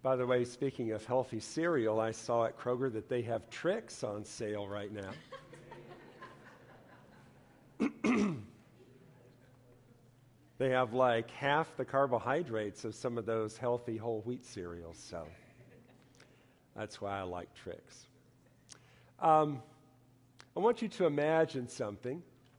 By the way, speaking of healthy cereal, I saw at Kroger that they have Trix on sale right now. They have like half the carbohydrates of some of those healthy whole wheat cereals, so that's why I like Trix. I want you to imagine something.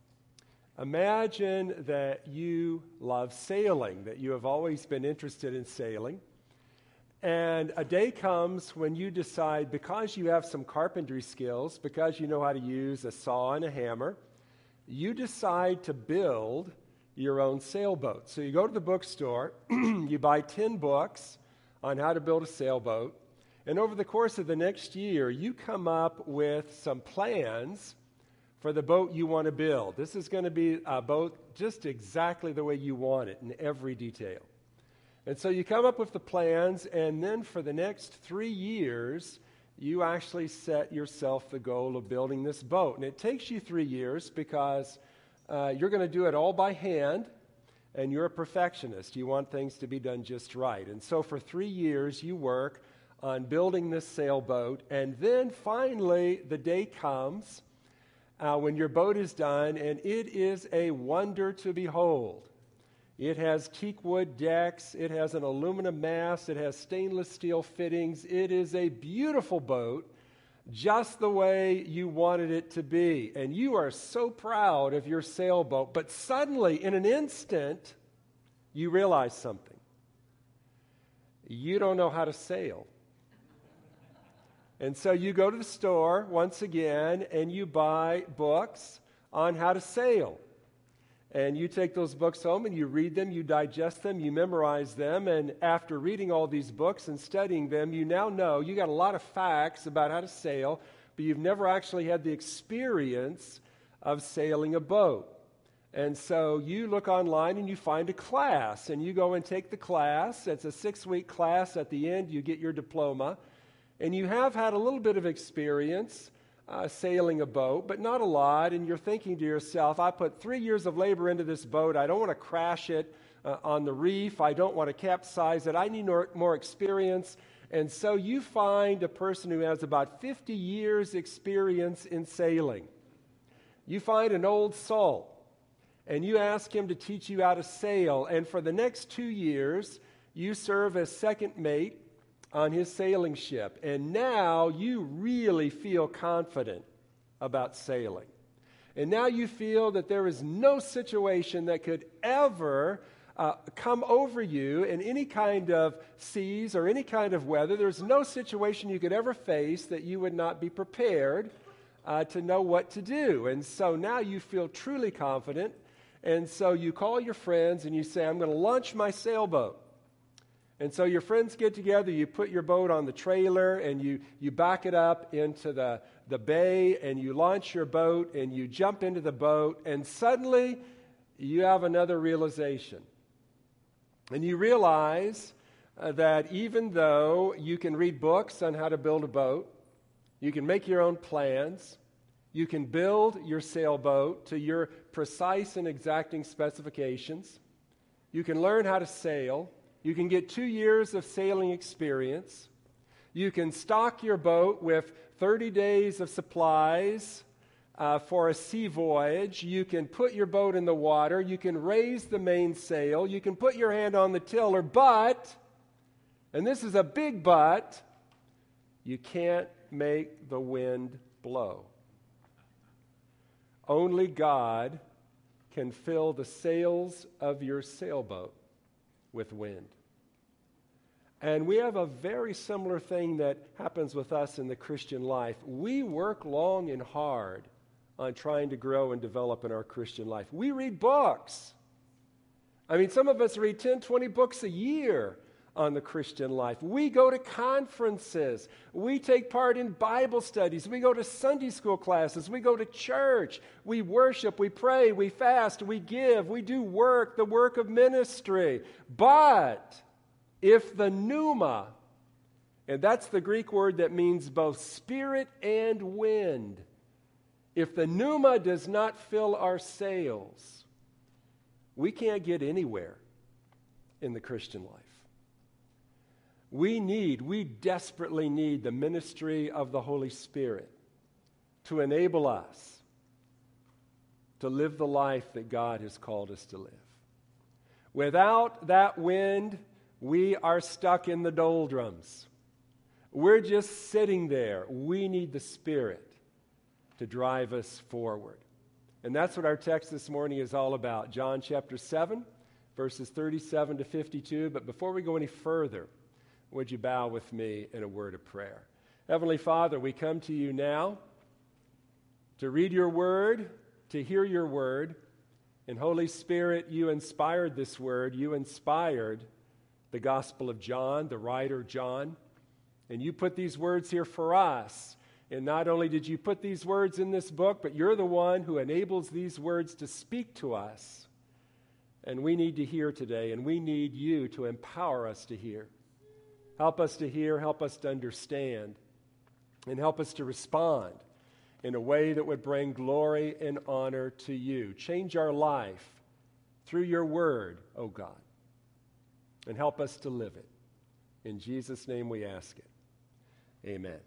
Imagine that you love sailing, that you have always been interested in sailing. And a day comes when you decide, because you have some carpentry skills, because you know how to use a saw and a hammer, you decide to build your own sailboat. So you go to the bookstore, you buy 10 books on how to build a sailboat, and over the course of the next year, you come up with some plans for the boat you want to build. This is going to be a boat just exactly the way you want it in every detail. And so you come up with the plans, and then for the next 3 years, you actually set yourself the goal of building this boat. And it takes you 3 years because you're going to do it all by hand, and you're a perfectionist. You want things to be done just right. And so for 3 years, you work on building this sailboat, and then finally the day comes when your boat is done, and it is a wonder to behold. It has teak wood decks, it has an aluminum mast, it has stainless steel fittings. It is a beautiful boat, just the way you wanted it to be. And you are so proud of your sailboat, but suddenly, in an instant, you realize something. You don't know how to sail. And so you go to the store once again and you buy books on how to sail. And you take those books home and you read them, you digest them, you memorize them, and after reading all these books and studying them, you now know you got a lot of facts about how to sail, but you've never actually had the experience of sailing a boat. And so you look online and you find a class, and you go and take the class. It's a 6-week class. At the end, you get your diploma. And you have had a little bit of experience sailing a boat, but not a lot, and you're thinking to yourself, I put 3 years of labor into this boat. I don't want to crash it on the reef. I don't want to capsize it. I need more experience. And so you find a person who has about 50 years experience in sailing. You find an old salt, and you ask him to teach you how to sail, and for the next 2 years, you serve as second mate on his sailing ship, and now you really feel confident about sailing. And now you feel that there is no situation that could ever come over you in any kind of seas or any kind of weather. There's no situation you could ever face that you would not be prepared to know what to do. And so now you feel truly confident, and so you call your friends and you say, I'm going to launch my sailboat. And so your friends get together, you put your boat on the trailer, and you back it up into the bay, and you launch your boat, and you jump into the boat, and suddenly you have another realization. And you realize that even though you can read books on how to build a boat, you can make your own plans, you can build your sailboat to your precise and exacting specifications, you can learn how to sail, you can get 2 years of sailing experience. You can stock your boat with 30 days of supplies for a sea voyage. You can put your boat in the water. You can raise the mainsail. You can put your hand on the tiller. But, and this is a big but, you can't make the wind blow. Only God can fill the sails of your sailboat with wind. And we have a very similar thing that happens with us in the Christian life. We work long and hard on trying to grow and develop in our Christian life. We read books. I mean, some of us read 10, 20 books a year on the Christian life. We go to conferences. We take part in Bible studies. We go to Sunday school classes. We go to church. We worship. We pray. We fast. We give. We do work, the work of ministry. But if the pneuma, and that's the Greek word that means both spirit and wind, if the pneuma does not fill our sails, we can't get anywhere in the Christian life. we desperately need the ministry of the Holy Spirit to enable us to live the life that God has called us to live. Without that wind, we are stuck in the doldrums. We're just sitting there. We need the Spirit to drive us forward. And that's what our text this morning is all about. John chapter 7, verses 37 to 52. But before we go any further, would you bow with me in a word of prayer? Heavenly Father, we come to you now to read your word, to hear your word. And Holy Spirit, you inspired this word. You inspired the Gospel of John, the writer John. And you put these words here for us. And not only did you put these words in this book, but you're the one who enables these words to speak to us. And we need to hear today, and we need you to empower us to hear. Help us to hear, help us to understand, and help us to respond in a way that would bring glory and honor to you. Change our life through your word, O God, and help us to live it. In Jesus' name we ask it. Amen.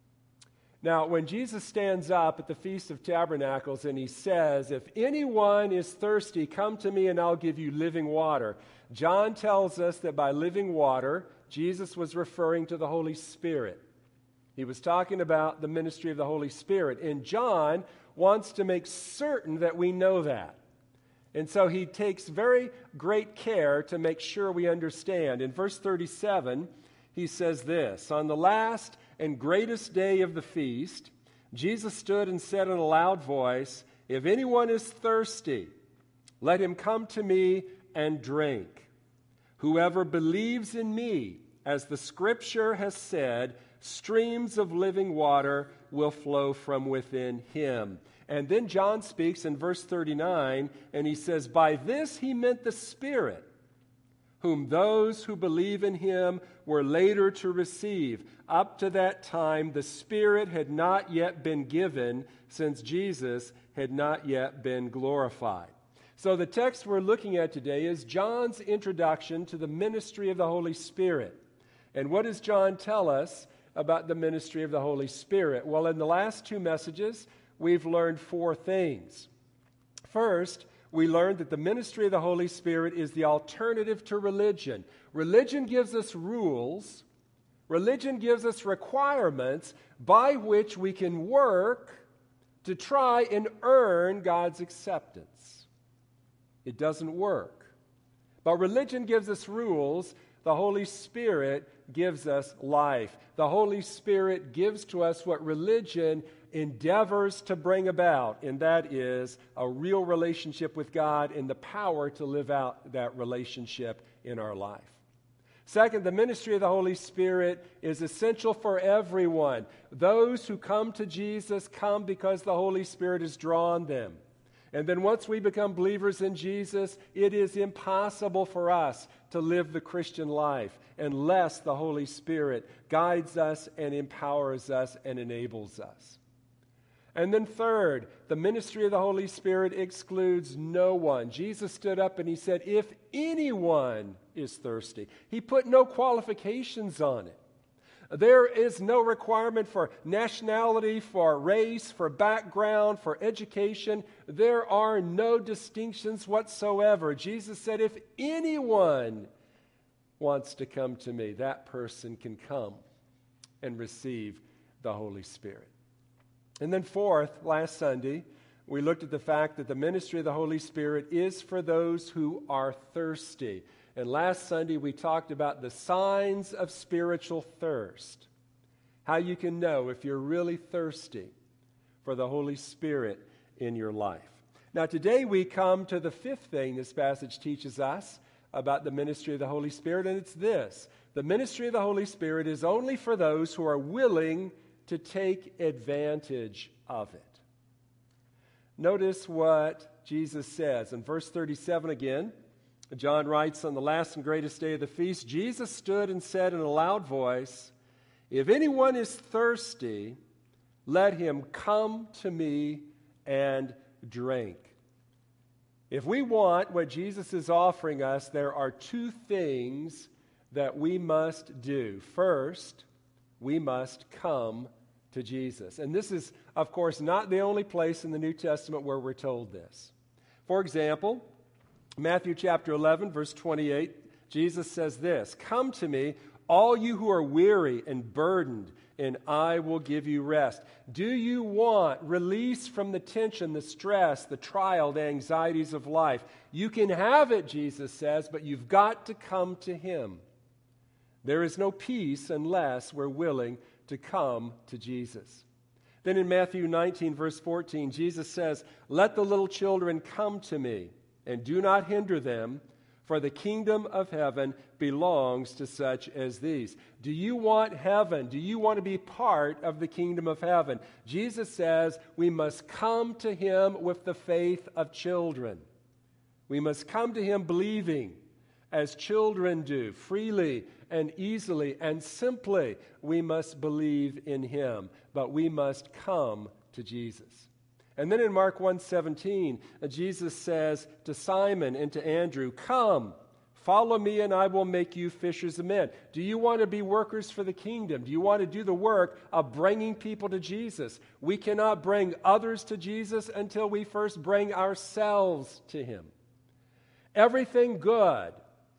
Now, when Jesus stands up at the Feast of Tabernacles and he says, "If anyone is thirsty, come to me and I'll give you living water," John tells us that by living water, Jesus was referring to the Holy Spirit. He was talking about the ministry of the Holy Spirit. And John wants to make certain that we know that. And so he takes very great care to make sure we understand. In verse 37, he says this, "On the last and greatest day of the feast, Jesus stood and said in a loud voice, 'If anyone is thirsty, let him come to me and drink. Whoever believes in me, as the Scripture has said, streams of living water will flow from within him.'" And then John speaks in verse 39, and he says, "By this he meant the Spirit, whom those who believe in him were later to receive. Up to that time, the Spirit had not yet been given, since Jesus had not yet been glorified." So the text we're looking at today is John's introduction to the ministry of the Holy Spirit. And what does John tell us about the ministry of the Holy Spirit? Well, in the last two messages, we've learned four things. First, we learned that the ministry of the Holy Spirit is the alternative to religion. Religion gives us rules. Religion gives us requirements by which we can work to try and earn God's acceptance. It doesn't work. But religion gives us rules. The Holy Spirit gives us life. The Holy Spirit gives to us what religion endeavors to bring about, and that is a real relationship with God and the power to live out that relationship in our life. Second, the ministry of the Holy Spirit is essential for everyone. Those who come to Jesus come because the Holy Spirit has drawn them. And then once we become believers in Jesus, it is impossible for us to live the Christian life unless the Holy Spirit guides us and empowers us and enables us. And then third, the ministry of the Holy Spirit excludes no one. Jesus stood up and he said, "If anyone is thirsty," he put no qualifications on it. There is no requirement for nationality, for race, for background, for education. There are no distinctions whatsoever. Jesus said, "If anyone wants to come to me, that person can come and receive the Holy Spirit." And then fourth, last Sunday, we looked at the fact that the ministry of the Holy Spirit is for those who are thirsty. And last Sunday, we talked about the signs of spiritual thirst. How you can know if you're really thirsty for the Holy Spirit in your life. Now, today we come to the fifth thing this passage teaches us about the ministry of the Holy Spirit, and it's this. The ministry of the Holy Spirit is only for those who are willing to take advantage of it. Notice what Jesus says in verse 37 again. John writes, "On the last and greatest day of the feast, Jesus stood and said in a loud voice, 'If anyone is thirsty, let him come to me and drink.'" If we want what Jesus is offering us, there are two things that we must do. First, we must come to Jesus. And this is, of course, not the only place in the New Testament where we're told this. For example, Matthew chapter 11, verse 28, Jesus says this, "Come to me, all you who are weary and burdened, and I will give you rest." Do you want release from the tension, the stress, the trial, the anxieties of life? You can have it, Jesus says, but you've got to come to Him. There is no peace unless we're willing to come to Jesus. Then in Matthew 19, verse 14, Jesus says, "Let the little children come to me, and do not hinder them, for the kingdom of heaven belongs to such as these." Do you want heaven? Do you want to be part of the kingdom of heaven? Jesus says we must come to Him with the faith of children. We must come to Him believing, as children do, freely and easily and simply. We must believe in Him, but we must come to Jesus. And then in Mark 1:17, Jesus says to Simon and to Andrew, "Come, follow me, and I will make you fishers of men." Do you want to be workers for the kingdom? Do you want to do the work of bringing people to Jesus? We cannot bring others to Jesus until we first bring ourselves to Him. Everything good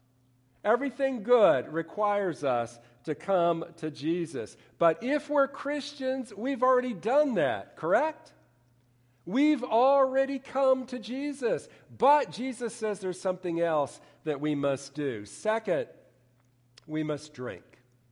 requires us to come to Jesus. But if we're Christians, we've already done that, correct? We've already come to Jesus. But Jesus says there's something else that we must do. Second, we must drink.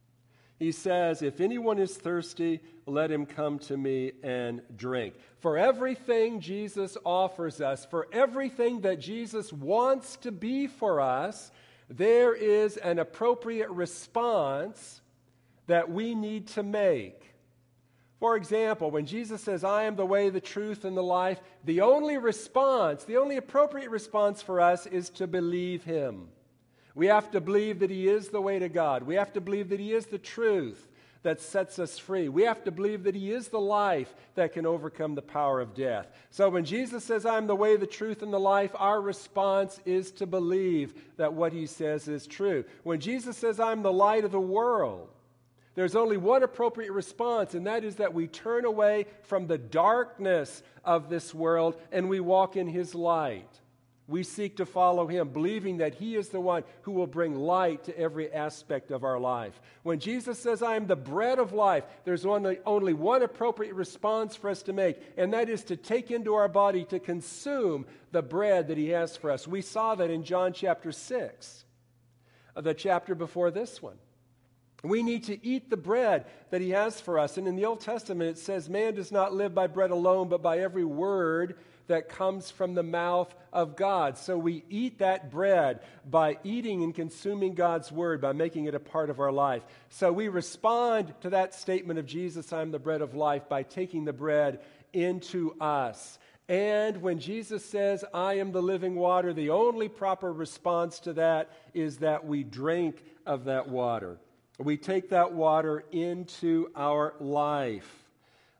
He says, "If anyone is thirsty, let him come to me and drink." For everything Jesus offers us, for everything that Jesus wants to be for us, there is an appropriate response that we need to make. For example, when Jesus says, "I am the way, the truth, and the life," the only appropriate response for us is to believe Him. We have to believe that He is the way to God. We have to believe that He is the truth that sets us free. We have to believe that He is the life that can overcome the power of death. So when Jesus says, "I am the way, the truth, and the life," our response is to believe that what He says is true. When Jesus says, "I am the light of the world," there's only one appropriate response, and that is that we turn away from the darkness of this world and we walk in His light. We seek to follow Him, believing that He is the one who will bring light to every aspect of our life. When Jesus says, "I am the bread of life," there's only one appropriate response for us to make, and that is to take into our body, to consume the bread that He has for us. We saw that in John chapter 6, the chapter before this one. We need to eat the bread that He has for us. And in the Old Testament it says, "Man does not live by bread alone, but by every word that comes from the mouth of God." So we eat that bread by eating and consuming God's word, by making it a part of our life. So we respond to that statement of Jesus, "I am the bread of life," by taking the bread into us. And when Jesus says, "I am the living water," the only proper response to that is that we drink of that water. We take that water into our life.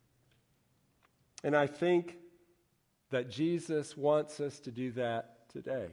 And I think that Jesus wants us to do that today.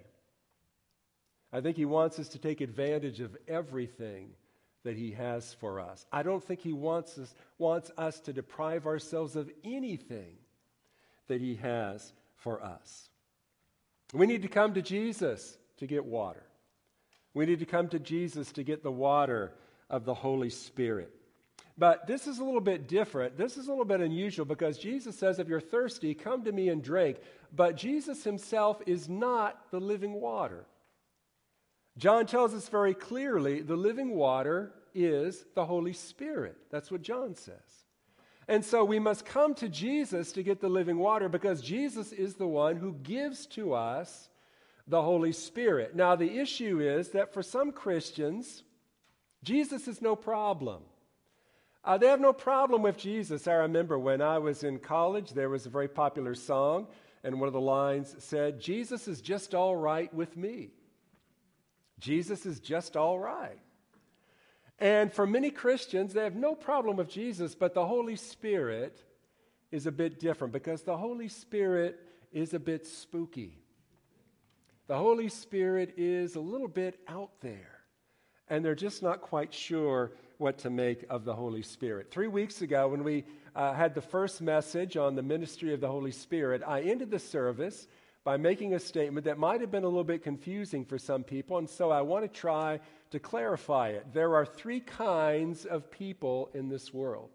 I think He wants us to take advantage of everything that He has for us. I don't think He wants us to deprive ourselves of anything that He has for us. We need to come to Jesus to get water. We need to come to Jesus to get the water of the Holy Spirit. But this is a little bit different. This is a little bit unusual because Jesus says, "If you're thirsty, come to me and drink." But Jesus Himself is not the living water. John tells us very clearly the living water is the Holy Spirit. That's what John says. And so we must come to Jesus to get the living water because Jesus is the one who gives to us the Holy Spirit. Now, the issue is that for some Christians, Jesus is no problem. They have no problem with Jesus. I remember when I was in college, there was a very popular song, and one of the lines said, "Jesus is just all right with me." Jesus is just all right. And for many Christians, they have no problem with Jesus, but the Holy Spirit is a bit different because the Holy Spirit is a bit spooky. The Holy Spirit is a little bit out there. and they're just not quite sure what to make of the Holy Spirit. 3 weeks ago, when we had the first message on the ministry of the Holy Spirit, I ended the service by making a statement that might have been a little bit confusing for some people, and so I want to try to clarify it. There are 3 kinds of people in this world.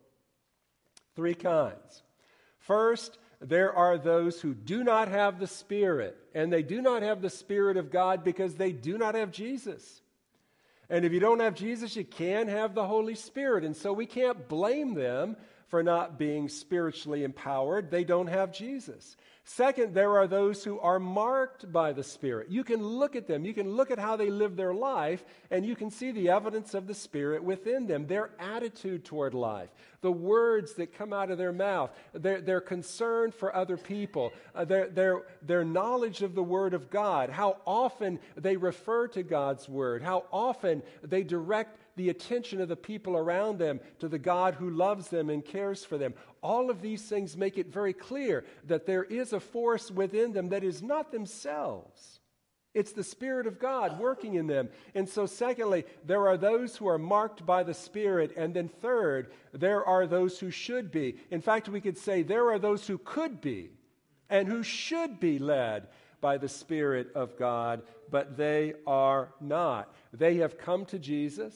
3 kinds. First, there are those who do not have the Spirit, and they do not have the Spirit of God because they do not have Jesus. And if you don't have Jesus, you can't have the Holy Spirit, and so we can't blame them for not being spiritually empowered. They don't have Jesus. Second, there are those who are marked by the Spirit. You can look at them. You can look at how they live their life, and you can see the evidence of the Spirit within them, their attitude toward life, the words that come out of their mouth, their concern for other people, their knowledge of the Word of God, how often they refer to God's Word, how often they direct the attention of the people around them to the God who loves them and cares for them. All of these things make it very clear that there is a force within them that is not themselves. It's the Spirit of God working in them. And so secondly, there are those who are marked by the Spirit. And then third, there are those who should be. In fact, we could say there are those who could be and who should be led by the Spirit of God, but they are not. They have come to Jesus,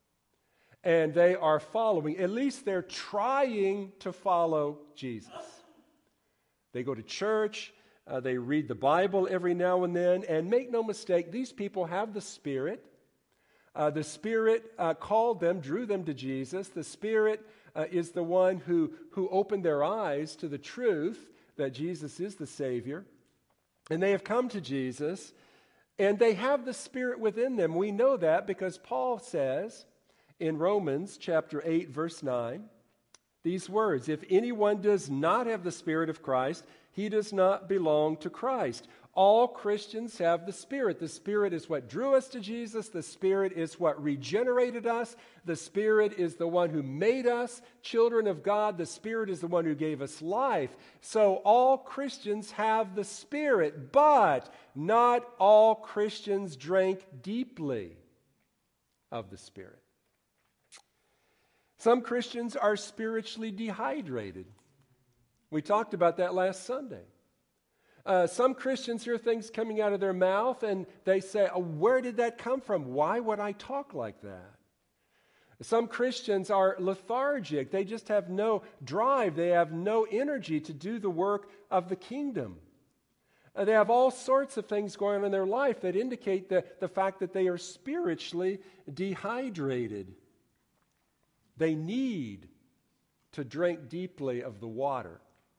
and they are following, at least they're trying to follow Jesus. They go to church, they read the Bible every now and then, and make no mistake, these people have the Spirit. The Spirit called them, drew them to Jesus. The Spirit is the one who opened their eyes to the truth that Jesus is the Savior. And they have come to Jesus, and they have the Spirit within them. We know that because Paul says in Romans chapter 8, verse 9, these words, "If anyone does not have the Spirit of Christ, he does not belong to Christ." All Christians have the Spirit. The Spirit is what drew us to Jesus. The Spirit is what regenerated us. The Spirit is the one who made us children of God. The Spirit is the one who gave us life. So all Christians have the Spirit, but not all Christians drink deeply of the Spirit. Some Christians are spiritually dehydrated. We talked about that last Sunday. Some Christians hear things coming out of their mouth and they say, "Oh, where did that come from? Why would I talk like that?" Some Christians are lethargic. They just have no drive. They have no energy to do the work of the kingdom. They have all sorts of things going on in their life that indicate the fact that they are spiritually dehydrated. They need to drink deeply of the water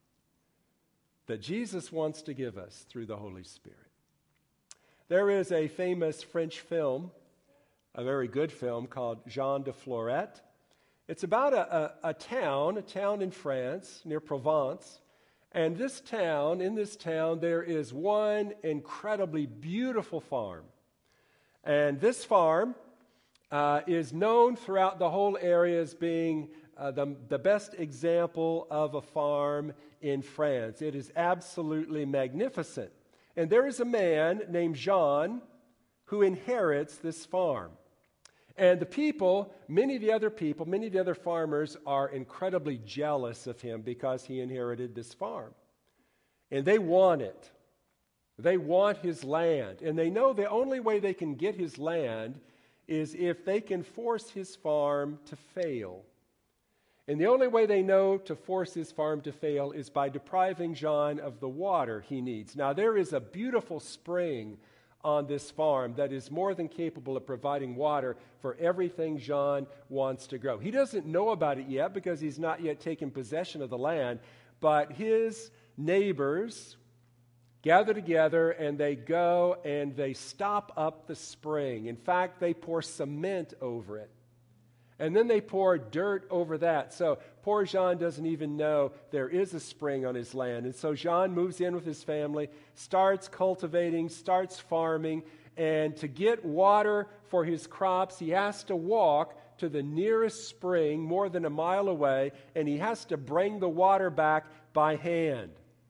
that Jesus wants to give us through the Holy Spirit. There is a famous French film, a very good film, called Jean de Florette. It's about a town in France near Provence. And in this town, there is one incredibly beautiful farm. And this farm is known throughout the whole area as being the best example of a farm in France. It is absolutely magnificent. And there is a man named Jean who inherits this farm. And the people, many of the other farmers are incredibly jealous of him because he inherited this farm. And they want it. They want his land. And they know the only way they can get his land is if they can force his farm to fail. And the only way they know to force his farm to fail is by depriving Jean of the water he needs. Now, there is a beautiful spring on this farm that is more than capable of providing water for everything Jean wants to grow. He doesn't know about it yet because he's not yet taken possession of the land, but his neighbors gather together and they go and they stop up the spring. In fact, they pour cement over it. And then they pour dirt over that. So poor Jean doesn't even know there is a spring on his land. And so Jean moves in with his family, starts cultivating, starts farming. And to get water for his crops, he has to walk to the nearest spring more than a mile away. And he has to bring the water back by hand.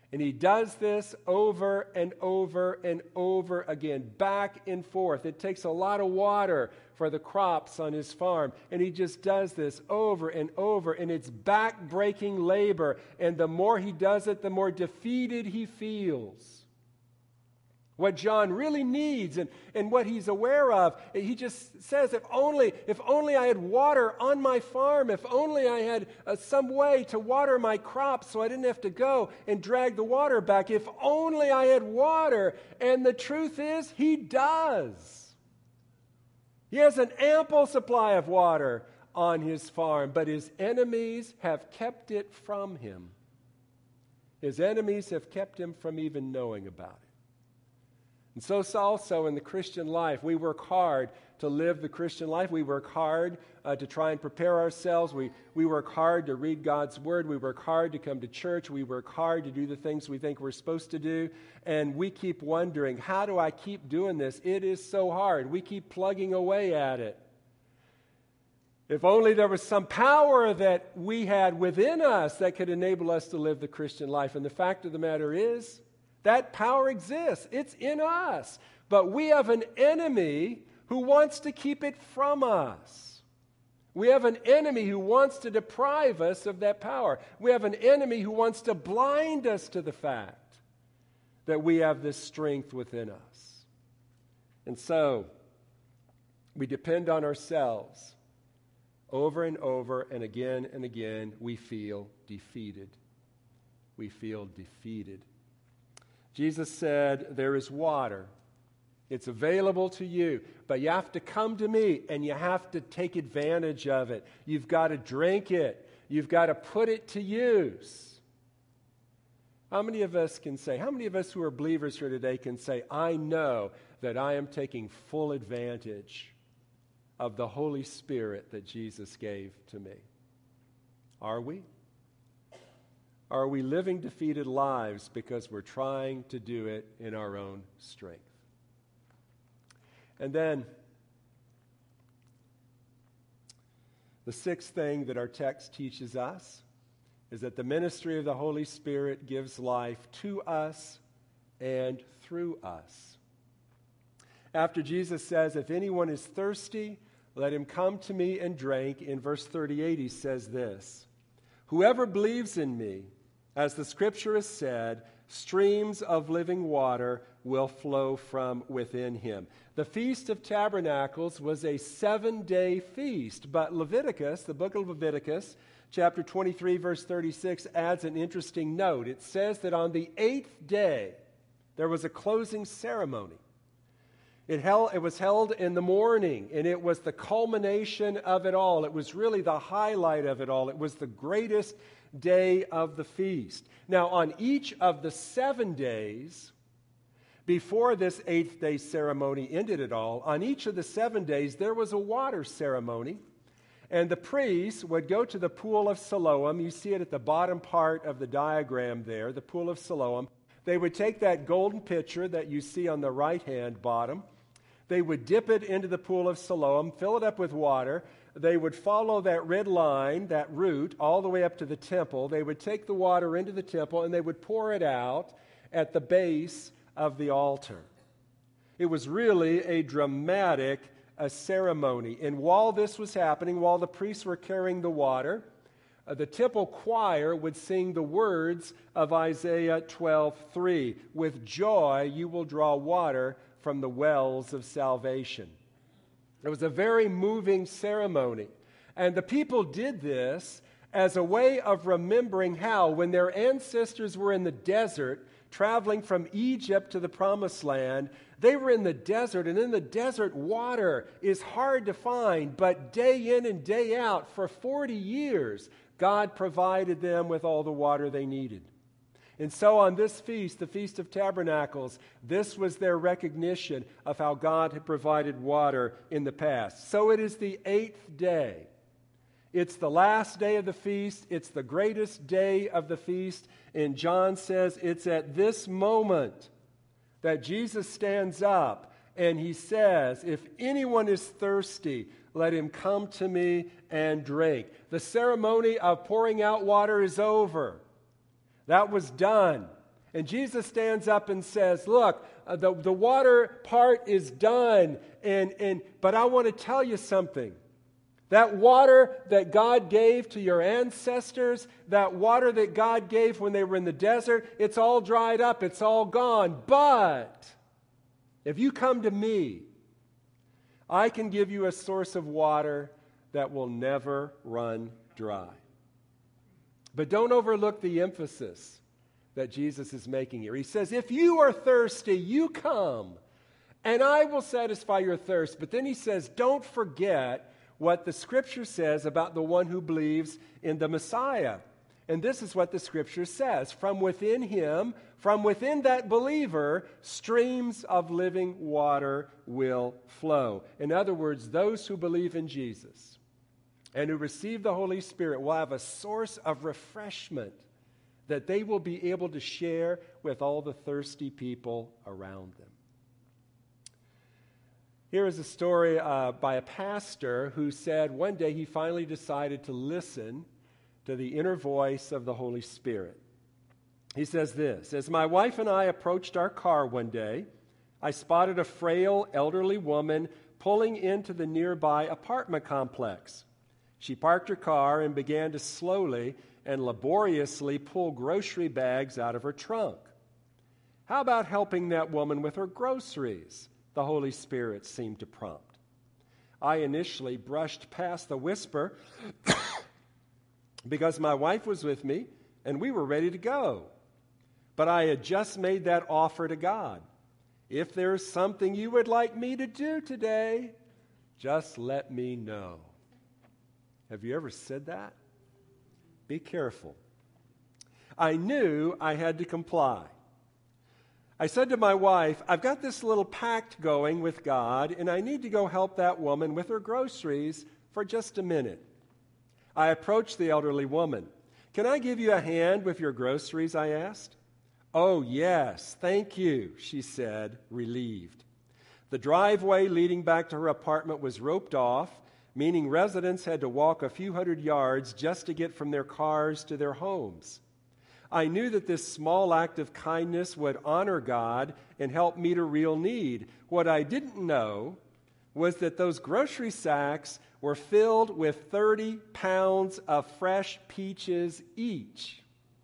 And he does this over and over and over again, back and forth. It takes a lot of water for the crops on his farm. And he just does this over and over. And it's back-breaking labor. And the more he does it, the more defeated he feels. What John really needs and what he's aware of, he just says, if only I had water on my farm, if only I had some way to water my crops so I didn't have to go and drag the water back, if only I had water. And the truth is, he does. He has an ample supply of water on his farm, but his enemies have kept it from him. His enemies have kept him from even knowing about it. And so it's also in the Christian life. We work hard to live the Christian life. We work hard to try and prepare ourselves. We work hard to read God's Word. We work hard to come to church. We work hard to do the things we think we're supposed to do. And we keep wondering, how do I keep doing this? It is so hard. We keep plugging away at it. If only there was some power that we had within us that could enable us to live the Christian life. And the fact of the matter is, that power exists. It's in us. But we have an enemy who wants to keep it from us. We have an enemy who wants to deprive us of that power. We have an enemy who wants to blind us to the fact that we have this strength within us. And so, we depend on ourselves. Over and over and again, we feel defeated. We feel defeated. Jesus said, there is water. It's available to you, but you have to come to me and you have to take advantage of it. You've got to drink it. You've got to put it to use. How many of us who are believers here today can say, I know that I am taking full advantage of the Holy Spirit that Jesus gave to me? Are we? Are we living defeated lives because we're trying to do it in our own strength? And then, the sixth thing that our text teaches us is that the ministry of the Holy Spirit gives life to us and through us. After Jesus says, if anyone is thirsty, let him come to me and drink, in verse 38 he says this, whoever believes in me, as the scripture has said, streams of living water will flow from within him. The Feast of Tabernacles was a 7-day feast, but Leviticus, the book of Leviticus, chapter 23, verse 36, adds an interesting note. It says that on the 8th day, there was a closing ceremony. It was held in the morning, and it was the culmination of it all. It was really the highlight of it all. It was the greatest day of the feast. Now, on each of the 7 days, before this 8th day ceremony ended it all, on each of the 7 days, there was a water ceremony, and the priests would go to the pool of Siloam. You see it at the bottom part of the diagram there, the pool of Siloam. They would take that golden pitcher that you see on the right-hand bottom. They would dip it into the pool of Siloam, fill it up with water. They would follow that red line, that route, all the way up to the temple. They would take the water into the temple, and they would pour it out at the base of the altar. It was really a dramatic ceremony. And while this was happening, while the priests were carrying the water, the temple choir would sing the words of Isaiah 12:3. With joy you will draw water from the wells of salvation. It was a very moving ceremony. And the people did this as a way of remembering how, when their ancestors were in the desert, traveling from Egypt to the Promised Land, they were in the desert, and in the desert, water is hard to find, but day in and day out, for 40 years, God provided them with all the water they needed. And so on this feast, the Feast of Tabernacles, this was their recognition of how God had provided water in the past. So it is the 8th day. It's the last day of the feast. It's the greatest day of the feast. And John says it's at this moment that Jesus stands up and he says, if anyone is thirsty, let him come to me and drink. The ceremony of pouring out water is over. That was done. And Jesus stands up and says, look, the water part is done, but I want to tell you something. That water that God gave to your ancestors, that water that God gave when they were in the desert, it's all dried up, it's all gone. But if you come to me, I can give you a source of water that will never run dry. But don't overlook the emphasis that Jesus is making here. He says, if you are thirsty, you come, and I will satisfy your thirst. But then he says, don't forget what the Scripture says about the one who believes in the Messiah. And this is what the Scripture says. From within him, from within that believer, streams of living water will flow. In other words, those who believe in Jesus and who receive the Holy Spirit will have a source of refreshment that they will be able to share with all the thirsty people around them. Here is a story by a pastor who said one day he finally decided to listen to the inner voice of the Holy Spirit. He says this, as my wife and I approached our car one day, I spotted a frail elderly woman pulling into the nearby apartment complex. She parked her car and began to slowly and laboriously pull grocery bags out of her trunk. How about helping that woman with her groceries? The Holy Spirit seemed to prompt. I initially brushed past the whisper because my wife was with me and we were ready to go. But I had just made that offer to God. If there's something you would like me to do today, just let me know. Have you ever said that? Be careful. I knew I had to comply. I said to my wife, I've got this little pact going with God, and I need to go help that woman with her groceries for just a minute. I approached the elderly woman. Can I give you a hand with your groceries, I asked. Oh, yes, thank you, she said, relieved. The driveway leading back to her apartment was roped off, meaning residents had to walk a few hundred yards just to get from their cars to their homes. I knew that this small act of kindness would honor God and help meet a real need. What I didn't know was that those grocery sacks were filled with 30 pounds of fresh peaches each.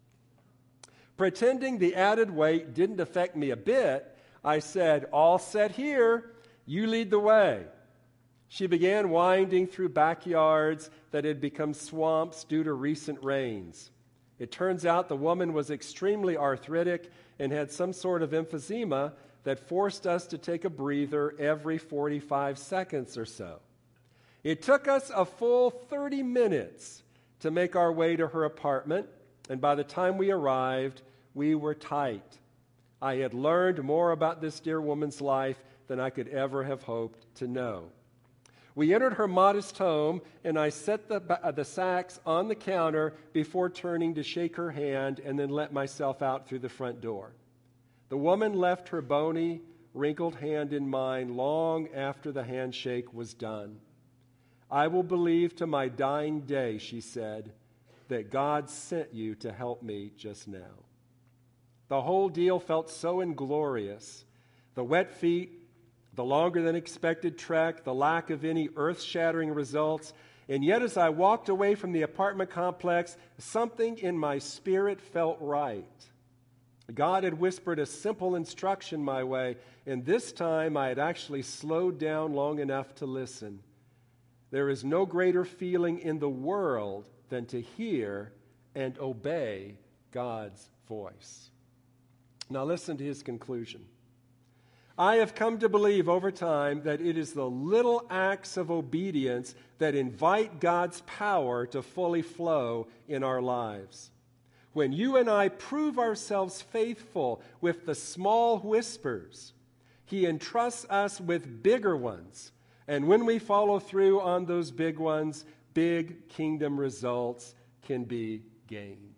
Pretending the added weight didn't affect me a bit, I said, all set here, you lead the way. She began winding through backyards that had become swamps due to recent rains. It turns out the woman was extremely arthritic and had some sort of emphysema that forced us to take a breather every 45 seconds or so. It took us a full 30 minutes to make our way to her apartment, and by the time we arrived, we were tight. I had learned more about this dear woman's life than I could ever have hoped to know. We entered her modest home, and I set the sacks on the counter before turning to shake her hand and then let myself out through the front door. The woman left her bony, wrinkled hand in mine long after the handshake was done. I will believe to my dying day, she said, that God sent you to help me just now. The whole deal felt so inglorious. The wet feet, the longer than expected trek, the lack of any earth-shattering results, and yet as I walked away from the apartment complex, something in my spirit felt right. God had whispered a simple instruction my way, and this time I had actually slowed down long enough to listen. There is no greater feeling in the world than to hear and obey God's voice. Now listen to his conclusion. I have come to believe over time that it is the little acts of obedience that invite God's power to fully flow in our lives. When you and I prove ourselves faithful with the small whispers, he entrusts us with bigger ones. And when we follow through on those big ones, big kingdom results can be gained.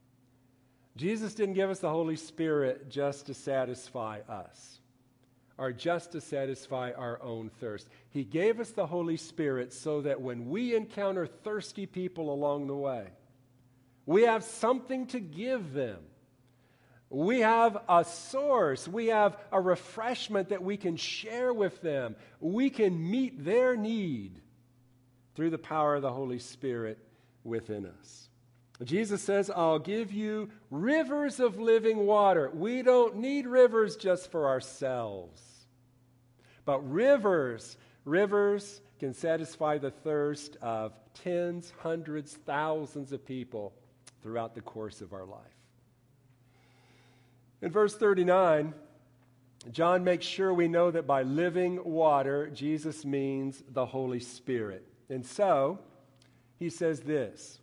Jesus didn't give us the Holy Spirit just to satisfy us, or just to satisfy our own thirst. He gave us the Holy Spirit so that when we encounter thirsty people along the way, we have something to give them We have a source. We have a refreshment that we can share with them. We can meet their need through the power of the Holy Spirit within us. Jesus says, I'll give you rivers of living water. We don't need rivers just for ourselves. But rivers can satisfy the thirst of tens, hundreds, thousands of people throughout the course of our life. In verse 39, John makes sure we know that by living water, Jesus means the Holy Spirit. And so, he says this,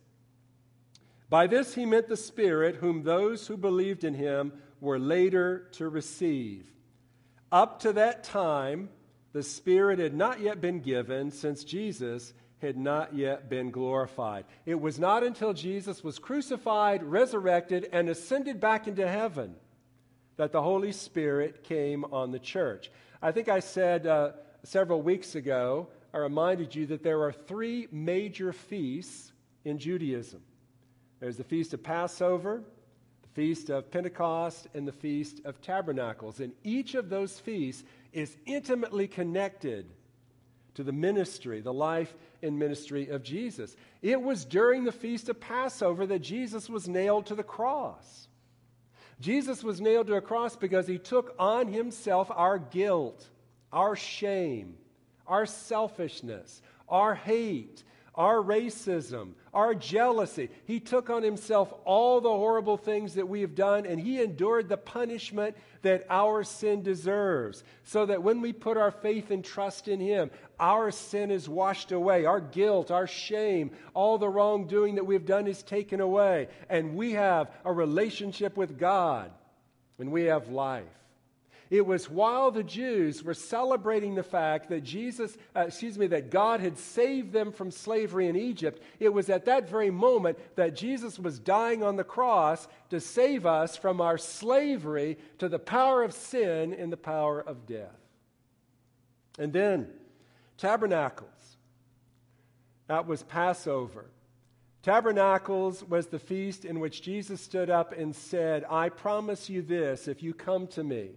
by this he meant the Spirit, whom those who believed in him were later to receive. Up to that time, the Spirit had not yet been given, since Jesus had not yet been glorified. It was not until Jesus was crucified, resurrected, and ascended back into heaven that the Holy Spirit came on the church. I think I said several weeks ago, I reminded you that there are three major feasts in Judaism. There's the Feast of Passover, the Feast of Pentecost, and the Feast of Tabernacles. And each of those feasts is intimately connected to the ministry, the life and ministry of Jesus. It was during the Feast of Passover that Jesus was nailed to the cross. Jesus was nailed to a cross because he took on himself our guilt, our shame, our selfishness, our hate, our racism, our jealousy. He took on himself all the horrible things that we have done, and he endured the punishment that our sin deserves, so that when we put our faith and trust in him, our sin is washed away. Our guilt, our shame, all the wrongdoing that we've done is taken away, and we have a relationship with God, and we have life. It was while the Jews were celebrating the fact that that God had saved them from slavery in Egypt, it was at that very moment that Jesus was dying on the cross to save us from our slavery to the power of sin and the power of death. And then, Tabernacles. That was Passover. Tabernacles was the feast in which Jesus stood up and said, I promise you this, if you come to me,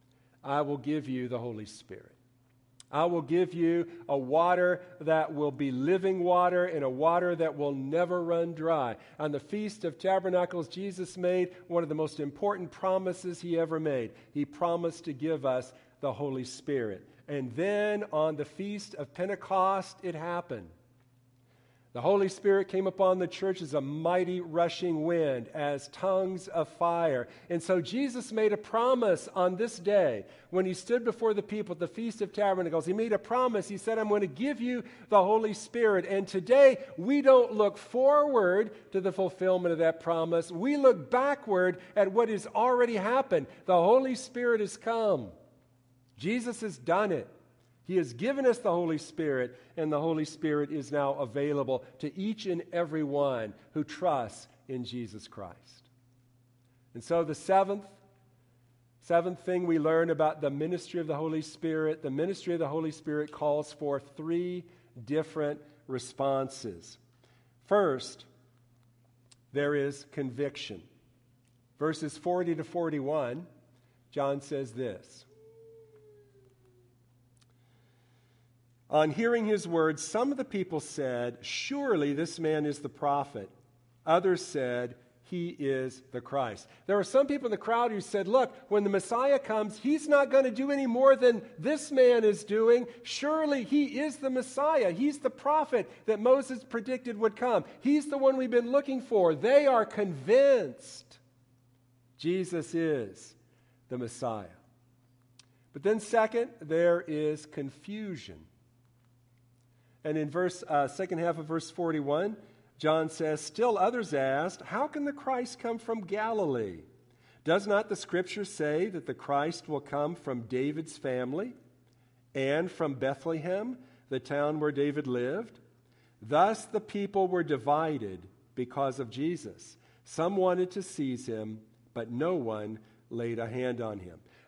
I will give you the Holy Spirit. I will give you a water that will be living water and a water that will never run dry. On the Feast of Tabernacles, Jesus made one of the most important promises he ever made. He promised to give us the Holy Spirit. And then on the Feast of Pentecost, it happened. The Holy Spirit came upon the church as a mighty rushing wind, as tongues of fire. And so Jesus made a promise on this day when he stood before the people at the Feast of Tabernacles. He made a promise. He said, I'm going to give you the Holy Spirit. And today, we don't look forward to the fulfillment of that promise. We look backward at what has already happened. The Holy Spirit has come. Jesus has done it. He has given us the Holy Spirit, and the Holy Spirit is now available to each and every one who trusts in Jesus Christ. And so the seventh thing we learn about the ministry of the Holy Spirit, the ministry of the Holy Spirit calls for three different responses. First, there is conviction. Verses 40 to 41, John says this. On hearing his words, some of the people said, surely this man is the prophet. Others said, he is the Christ. There were some people in the crowd who said, look, when the Messiah comes, he's not going to do any more than this man is doing. Surely he is the Messiah. He's the prophet that Moses predicted would come. He's the one we've been looking for. They are convinced Jesus is the Messiah. But then second, there is confusion. And in second half of verse 41, John says, still others asked, how can the Christ come from Galilee? Does not the Scripture say that the Christ will come from David's family and from Bethlehem, the town where David lived? Thus the people were divided because of Jesus. Some wanted to seize him, but no one laid a hand on him.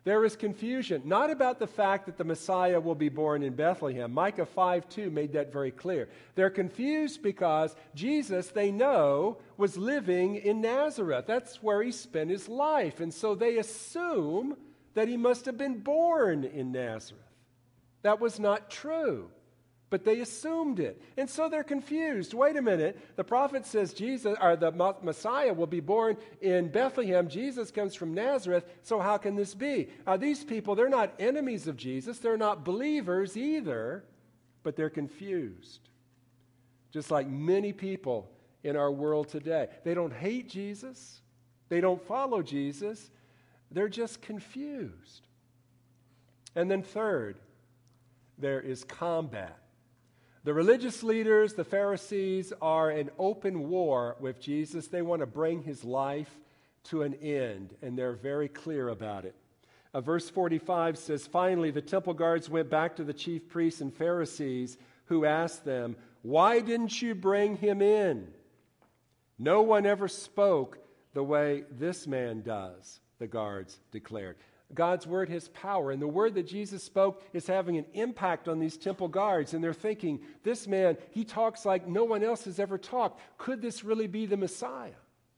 There is confusion, not about the fact that the Messiah will be born in Bethlehem. Micah 5:2 made that very clear. They're confused because Jesus, they know, was living in Nazareth. That's where he spent his life. And so they assume that he must have been born in Nazareth. That was not true. But they assumed it. And so they're confused. Wait a minute. The prophet says Jesus, or the Messiah will be born in Bethlehem. Jesus comes from Nazareth. So how can this be? These people, they're not enemies of Jesus. They're not believers either. But they're confused. Just like many people in our world today. They don't hate Jesus. They don't follow Jesus. They're just confused. And then third, there is combat. The religious leaders, the Pharisees, are in open war with Jesus. They want to bring his life to an end, and they're very clear about it. Verse 45 says, "Finally, the temple guards went back to the chief priests and Pharisees, who asked them, 'Why didn't you bring him in?' 'No one ever spoke the way this man does,' the guards declared." God's word has power, and the word that Jesus spoke is having an impact on these temple guards, and they're thinking, this man, he talks like no one else has ever talked. Could this really be the Messiah?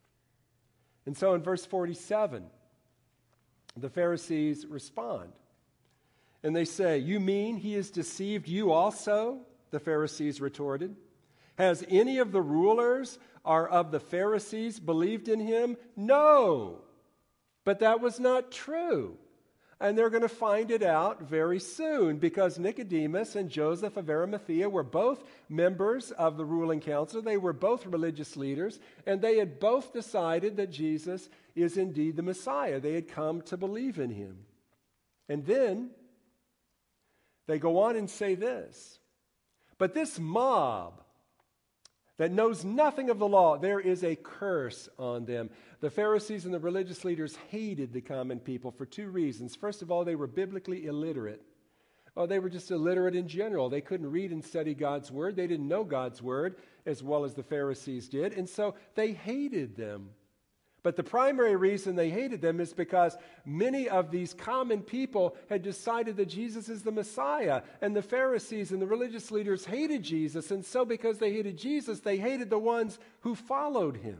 And so in verse 47, the Pharisees respond, and they say, "You mean he has deceived you also?" The Pharisees retorted. "Has any of the rulers or of the Pharisees believed in him?" "No, but that was not true." And they're going to find it out very soon, because Nicodemus and Joseph of Arimathea were both members of the ruling council. They were both religious leaders, and they had both decided that Jesus is indeed the Messiah. They had come to believe in him. And then they go on and say this, "But this mob that knows nothing of the law, there is a curse on them." The Pharisees and the religious leaders hated the common people for two reasons. First of all, they were biblically illiterate. Oh, they were just illiterate in general. They couldn't read and study God's word. They didn't know God's word as well as the Pharisees did, and so they hated them. But the primary reason they hated them is because many of these common people had decided that Jesus is the Messiah, and the Pharisees and the religious leaders hated Jesus, and so because they hated Jesus, they hated the ones who followed him.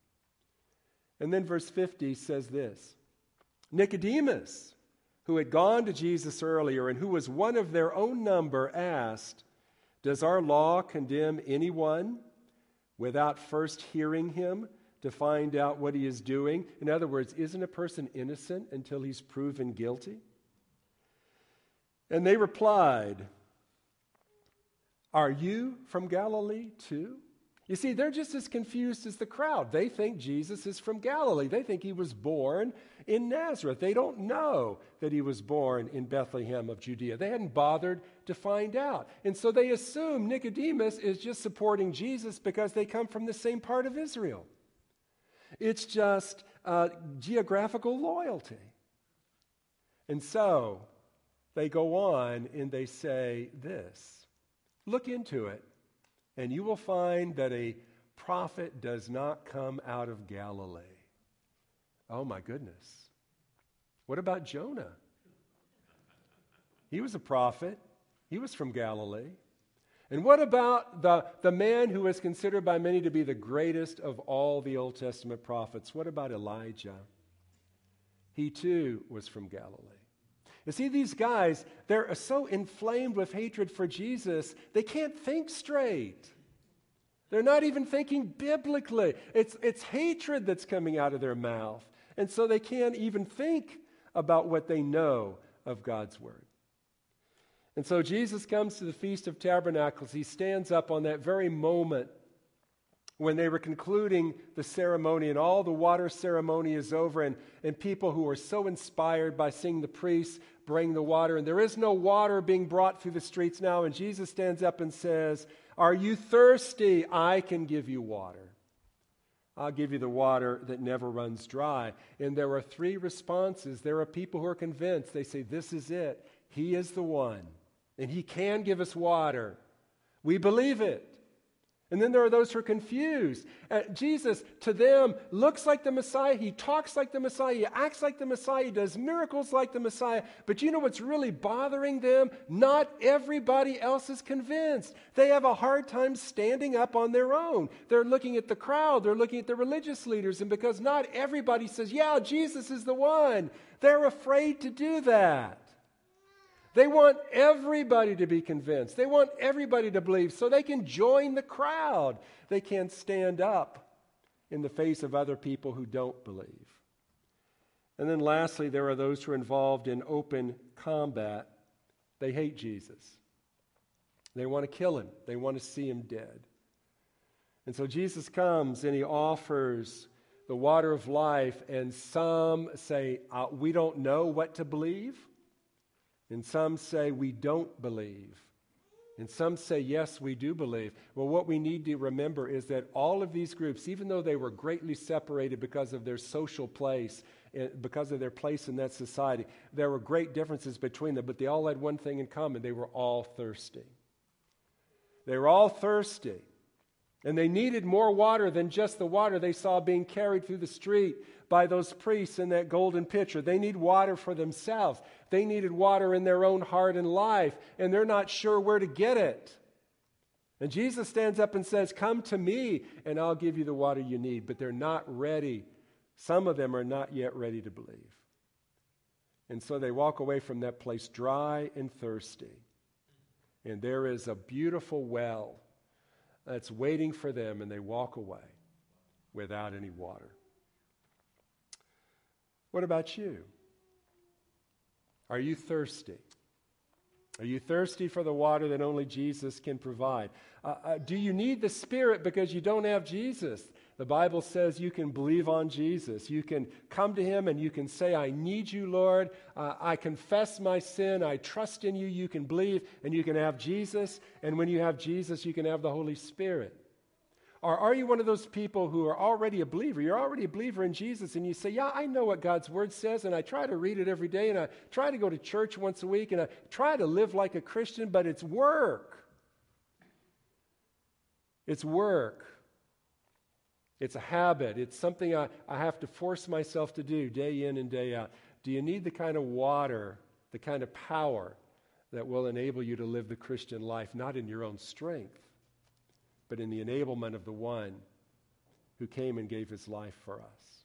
And then verse 50 says this, "Nicodemus, who had gone to Jesus earlier and who was one of their own number, asked, 'Does our law condemn anyone without first hearing him to find out what he is doing?'" In other words, isn't a person innocent until he's proven guilty? And they replied, "Are you from Galilee too?" You see, they're just as confused as the crowd. They think Jesus is from Galilee. They think he was born in Nazareth. They don't know that he was born in Bethlehem of Judea. They hadn't bothered to find out. And so they assume Nicodemus is just supporting Jesus because they come from the same part of Israel. It's just geographical loyalty. And so they go on and they say this, "Look into it, and you will find that a prophet does not come out of Galilee." Oh my goodness. What about Jonah? He was a prophet. He was from Galilee. And what about the man who is considered by many to be the greatest of all the Old Testament prophets? What about Elijah? He too was from Galilee. You see, these guys, they're so inflamed with hatred for Jesus, they can't think straight. They're not even thinking biblically. It's hatred that's coming out of their mouth. And so they can't even think about what they know of God's word. And so Jesus comes to the Feast of Tabernacles. He stands up on that very moment when they were concluding the ceremony, and all the water ceremony is over, and people who are so inspired by seeing the priests bring the water, and there is no water being brought through the streets now, and Jesus stands up and says, "Are you thirsty? I can give you water. I'll give you the water that never runs dry." And there are three responses. There are people who are convinced. They say, "This is it. He is the one, and he can give us water. We believe it." And then there are those who are confused. Jesus, to them, looks like the Messiah. He talks like the Messiah. He acts like the Messiah. He does miracles like the Messiah. But you know what's really bothering them? Not everybody else is convinced. They have a hard time standing up on their own. They're looking at the crowd. They're looking at the religious leaders. And because not everybody says, yeah, Jesus is the one, they're afraid to do that. They want everybody to be convinced. They want everybody to believe so they can join the crowd. They can't stand up in the face of other people who don't believe. And then lastly, there are those who are involved in open combat. They hate Jesus. They want to kill him. They want to see him dead. And so Jesus comes and he offers the water of life, and some say, we don't know what to believe. And some say, we don't believe. And some say, yes, we do believe. Well, what we need to remember is that all of these groups, even though they were greatly separated because of their social place, because of their place in that society, there were great differences between them, but they all had one thing in common. They were all thirsty. They were all thirsty. And they needed more water than just the water they saw being carried through the street by those priests in that golden pitcher. They need water for themselves. They needed water in their own heart and life, and they're not sure where to get it. And Jesus stands up and says, come to me, and I'll give you the water you need. But they're not ready. Some of them are not yet ready to believe. And so they walk away from that place dry and thirsty. And there is a beautiful well that's waiting for them, and they walk away without any water. What about you? Are you thirsty? Are you thirsty for the water that only Jesus can provide? Do you need the Spirit because you don't have Jesus? The Bible says you can believe on Jesus. You can come to him and you can say, I need you, Lord. I confess my sin. I trust in you. You can believe and you can have Jesus. And when you have Jesus, you can have the Holy Spirit. Or are you one of those people who are already a believer? You're already a believer in Jesus and you say, yeah, I know what God's Word says and I try to read it every day and I try to go to church once a week and I try to live like a Christian, but it's work. It's work. It's a habit. It's something I have to force myself to do day in and day out. Do you need the kind of water, the kind of power that will enable you to live the Christian life, not in your own strength, but in the enablement of the one who came and gave his life for us?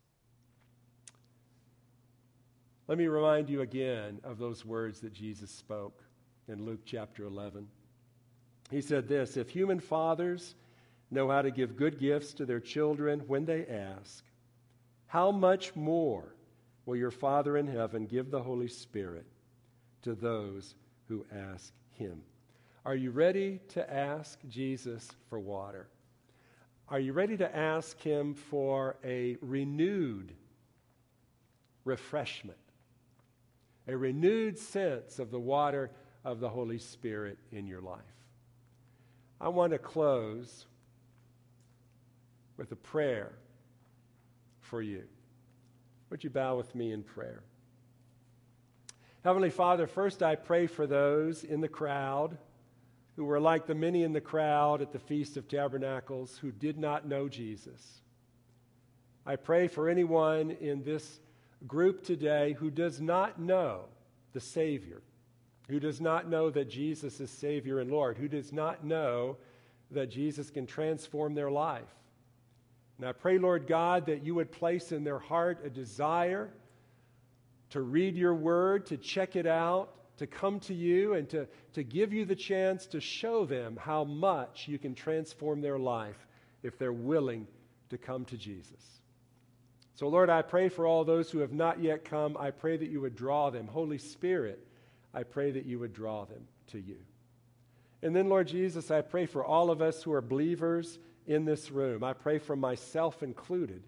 Let me remind you again of those words that Jesus spoke in Luke chapter 11. He said this, if human fathers know how to give good gifts to their children when they ask, how much more will your Father in heaven give the Holy Spirit to those who ask him? Are you ready to ask Jesus for water? Are you ready to ask him for a renewed refreshment, a renewed sense of the water of the Holy Spirit in your life? I want to close with a prayer for you. Would you bow with me in prayer? Heavenly Father, first I pray for those in the crowd who were like the many in the crowd at the Feast of Tabernacles who did not know Jesus. I pray for anyone in this group today who does not know the Savior, who does not know that Jesus is Savior and Lord, who does not know that Jesus can transform their life. And I pray, Lord God, that you would place in their heart a desire to read your word, to check it out, to come to you, and to give you the chance to show them how much you can transform their life if they're willing to come to Jesus. So, Lord, I pray for all those who have not yet come. I pray that you would draw them. Holy Spirit, I pray that you would draw them to you. And then, Lord Jesus, I pray for all of us who are believers in this room. I pray for myself included.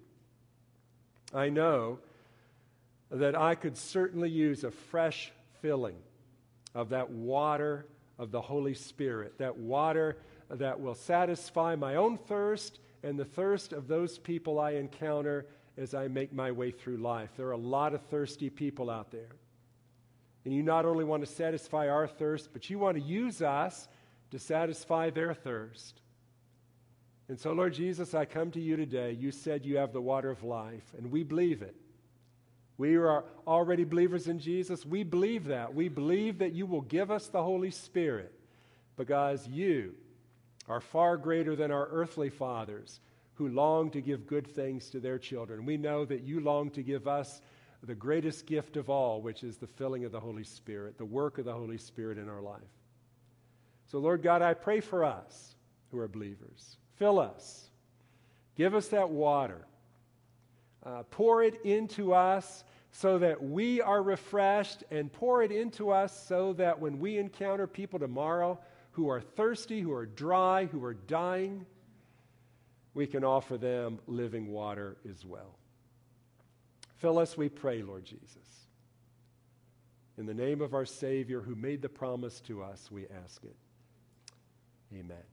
I know that I could certainly use a fresh filling of that water of the Holy Spirit, that water that will satisfy my own thirst and the thirst of those people I encounter as I make my way through life. There are a lot of thirsty people out there. And you not only want to satisfy our thirst, but you want to use us to satisfy their thirst. And so, Lord Jesus, I come to you today. You said you have the water of life, and we believe it. We are already believers in Jesus. We believe that. We believe that you will give us the Holy Spirit because you are far greater than our earthly fathers who long to give good things to their children. We know that you long to give us the greatest gift of all, which is the filling of the Holy Spirit, the work of the Holy Spirit in our life. So, Lord God, I pray for us who are believers. Fill us. Give us that water. Pour it into us so that we are refreshed, and pour it into us so that when we encounter people tomorrow who are thirsty, who are dry, who are dying, we can offer them living water as well. Fill us, we pray, Lord Jesus. In the name of our Savior who made the promise to us, we ask it. Amen.